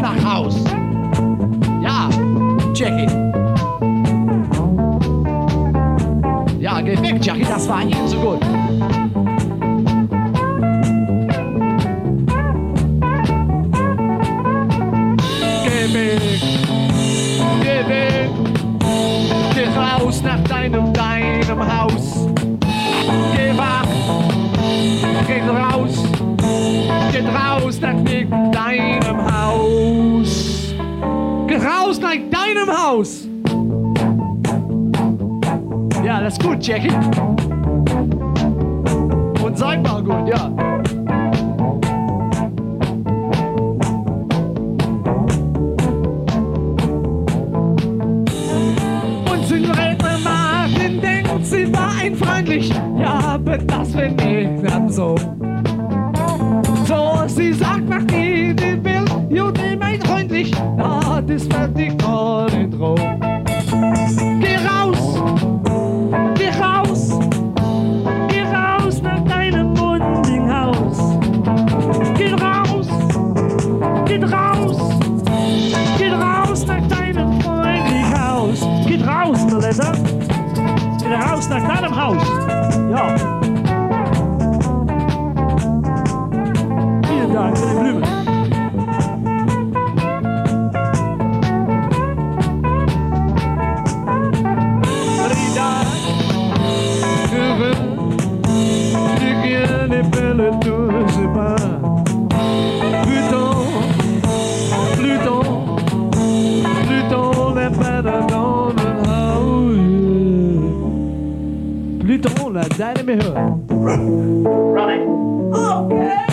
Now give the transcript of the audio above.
nach Haus. Ja, Jackie. Ja, geh weg, Jackie, das war nie so gut. Geh weg, geh weg, geh raus nach deinem Haus. Geh wach, geh raus nach deinem Haus. Geh raus nach deinem Haus. Ja, das ist gut, Jackie. Und sag mal gut, ja. Und Silvester Martin denkt, sie war ein freundlich. Ja, aber das will ich dann so. So, sie sagt, mach die will, Judy meint freundlich. Na, das wird die Korn droh. Geh raus! Geh raus! Geh raus nach deinem Mundinghaus! Geh raus! Geh raus! Geh raus nach deinem Freundinghaus! Geh raus, Melissa! Geh raus nach deinem Haus! Ja! Vielen Dank für die Blumen! Pluton, la dynamique. Running. Okay.